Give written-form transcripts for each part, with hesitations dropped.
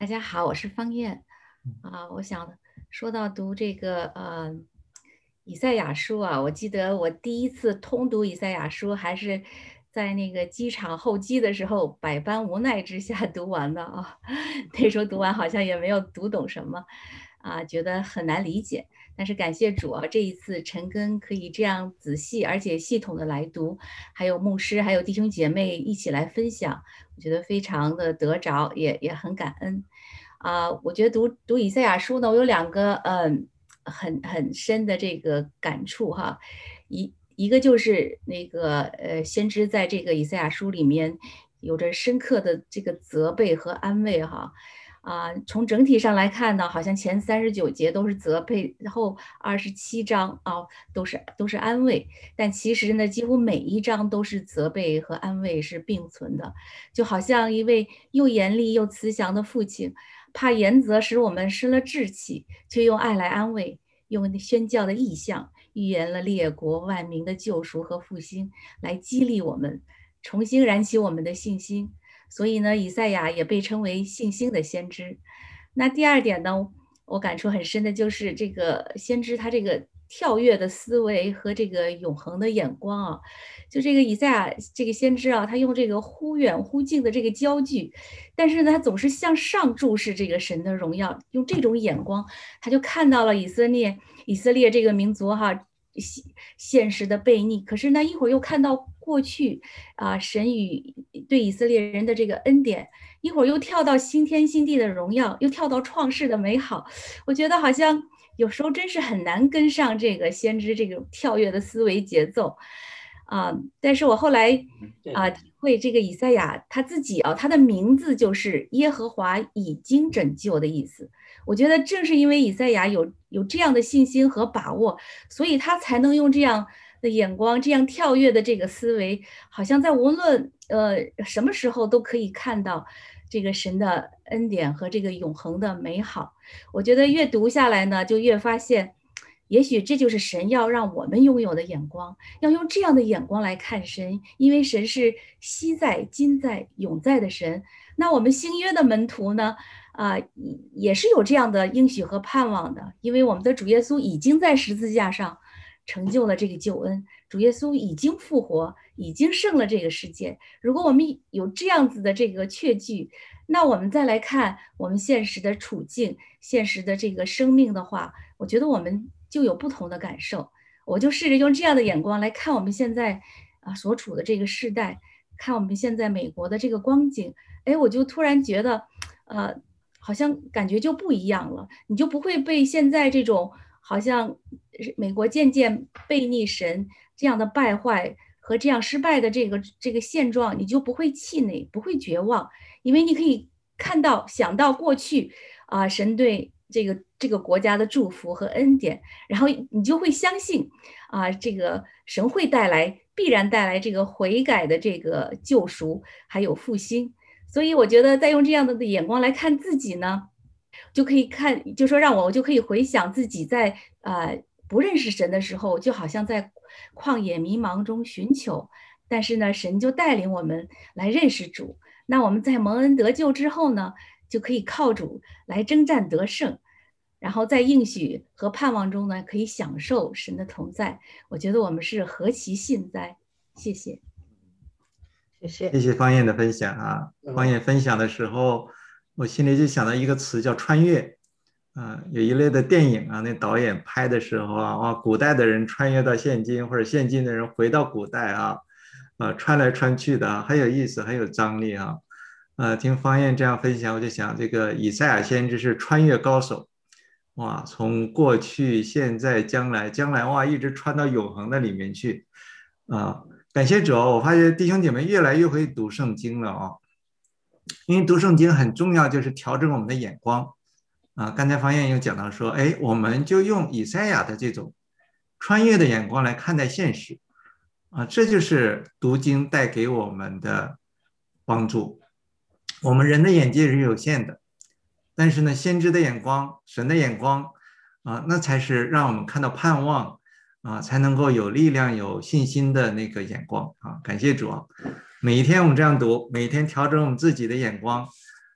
大家好，我是方燕我想说到读这个以赛亚书啊，我记得我第一次通读以赛亚书还是在那个机场候机的时候，百般无奈之下读完的啊。那时候读完好像也没有读懂什么觉得很难理解。但是感谢主啊，这一次陈根可以这样仔细而且系统的来读，还有牧师还有弟兄姐妹一起来分享，我觉得非常的得着，也很感恩。我觉得读以赛亚书呢，我有两个很深的这个感触哈。一个就是那个先知在这个以赛亚书里面有着深刻的这个责备和安慰哈。从整体上来看呢，好像前39节都是责备，然后27章都是安慰，但其实呢，几乎每一章都是责备和安慰是并存的，就好像一位又严厉又慈祥的父亲，怕严责使我们失了志气，却用爱来安慰，用宣教的意象预言了列国万民的救赎和复兴，来激励我们，重新燃起我们的信心。所以呢，以赛亚也被称为信心的先知。那第二点呢，我感触很深的就是这个先知他这个跳跃的思维和这个永恒的眼光啊。就这个以赛亚这个先知啊，他用这个忽远忽近的这个焦距，但是呢，他总是向上注视这个神的荣耀，用这种眼光，他就看到了以色列这个民族现实的悖逆。可是呢，一会儿又看到过去神与对以色列人的这个恩典，一会儿又跳到新天新地的荣耀，又跳到创世的美好。我觉得好像有时候真是很难跟上这个先知这个跳跃的思维节奏。但是我后来体会这个以赛亚他自己他的名字就是耶和华已经拯救的意思。我觉得正是因为以赛亚有这样的信心和把握，所以他才能用这样的眼光，这样跳跃的这个思维，好像在无论什么时候都可以看到这个神的恩典和这个永恒的美好。我觉得越读下来呢，就越发现，也许这就是神要让我们拥有的眼光，要用这样的眼光来看神，因为神是昔在、今在、永在的神。那我们新约的门徒呢，也是有这样的应许和盼望的，因为我们的主耶稣已经在十字架上成就了这个救恩，主耶稣已经复活，已经胜了这个世界。如果我们有这样子的这个确据，那我们再来看我们现实的处境、现实的这个生命的话，我觉得我们就有不同的感受。我就试着用这样的眼光来看我们现在所处的这个时代，看我们现在美国的这个光景，哎，我就突然觉得，好像感觉就不一样了。你就不会被现在这种好像美国渐渐背逆神这样的败坏和这样失败的这个现状，你就不会气馁，不会绝望，因为你可以看到、想到过去神对这个国家的祝福和恩典，然后你就会相信这个神会必然带来这个悔改的这个救赎，还有复兴。所以我觉得，再用这样的眼光来看自己呢，就可以看，就说让我就可以回想自己在不认识神的时候，就好像在旷野迷茫中寻求，但是呢，神就带领我们来认识主。那我们在蒙恩得救之后呢，就可以靠主来征战得胜，然后在应许和盼望中呢，可以享受神的同在。我觉得我们是何其幸哉！谢谢。 谢谢。 谢谢方燕的分享啊。方燕分享的时候，我心里就想到一个词叫穿越。有一类的电影啊，那导演拍的时候哇，古代的人穿越到现今，或者现今的人回到古代穿来穿去的很有意思，很有张力啊。听方燕这样分享，我就想这个以赛亚先知是穿越高手，哇，从过去、现在、将来哇，一直穿到永恒的里面去啊。感谢主，我发现弟兄姐妹越来越会读圣经了因为读圣经很重要，就是调整我们的眼光刚才方燕又讲到说，哎，我们就用以赛亚的这种穿越的眼光来看待现实这就是读经带给我们的帮助。我们人的眼界是有限的，但是呢，先知的眼光、神的眼光那才是让我们看到盼望才能够有力量、有信心的那个眼光感谢主每一天我们这样读，每一天调整我们自己的眼光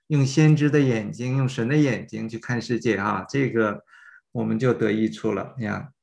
用先知的眼睛，用神的眼睛去看世界啊，这个我们就得益处了呀。